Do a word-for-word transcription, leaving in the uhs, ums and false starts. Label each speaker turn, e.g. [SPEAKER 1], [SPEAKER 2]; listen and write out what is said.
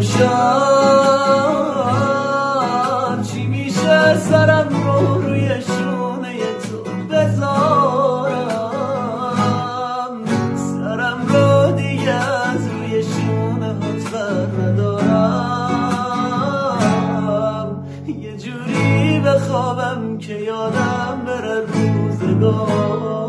[SPEAKER 1] امشب چی میشه سرم رو روی شونه تو بذارم، سرم رو دیگه از روی شونه هات بر ندارم، یه جوری بخوابم که یادم بره روزگار.